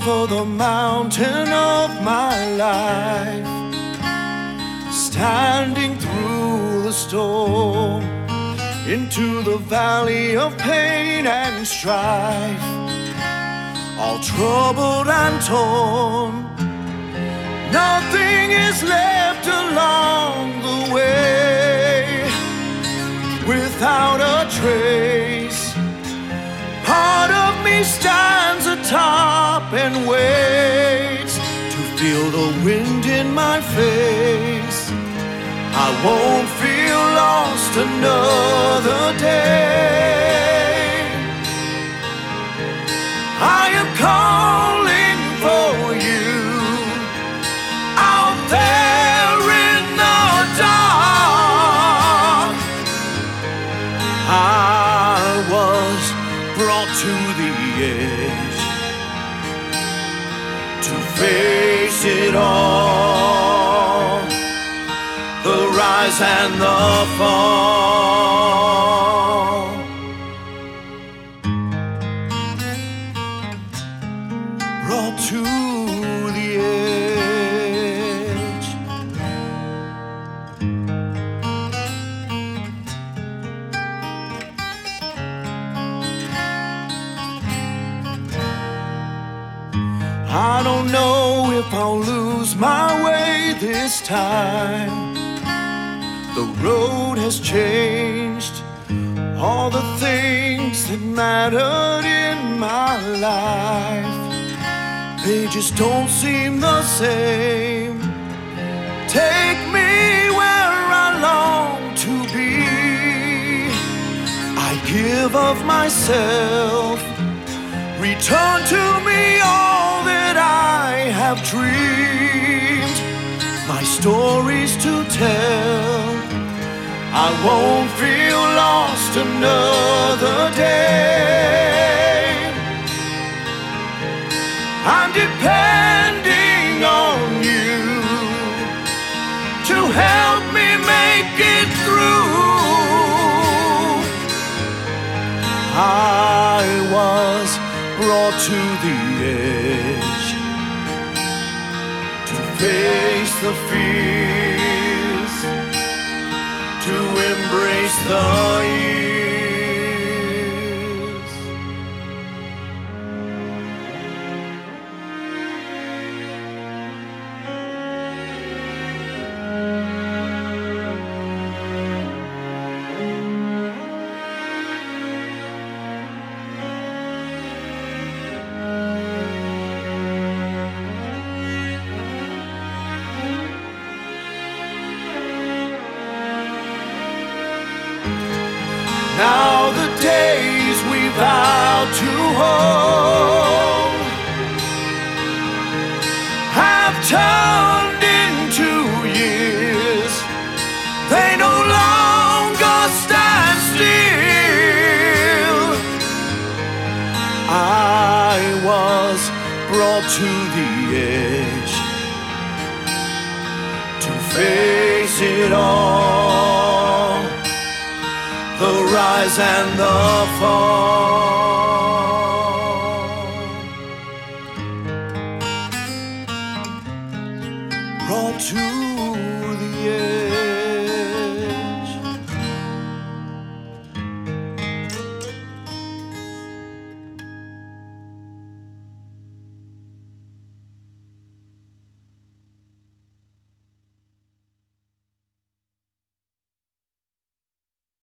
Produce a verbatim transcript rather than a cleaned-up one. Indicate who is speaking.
Speaker 1: for the mountain of my life, standing through the storm, into the valley of pain and strife, all troubled and torn. Nothing is left along the way without a trace. Part of me stands atop and waits to feel the wind in my face. I won't feel lost another day. I am calling for you out there in the dark. I was brought to the edge to face it all, the rise and the fall. Brought to the edge. I don't know if I'll lose my way this time. The road has changed. All the things that mattered in my life, they just don't seem the same. Take me where I long to be. I give of myself. Return to me all that I have dreamed, my stories to tell. I won't feel lost another day. I'm depending on you to help me make it through. I was brought to the edge to face the fears, to embrace the years. Now the days we vowed to hold have turned into years. They no longer stand still. I was brought to the edge to face it all, the rise and the fall. Brought to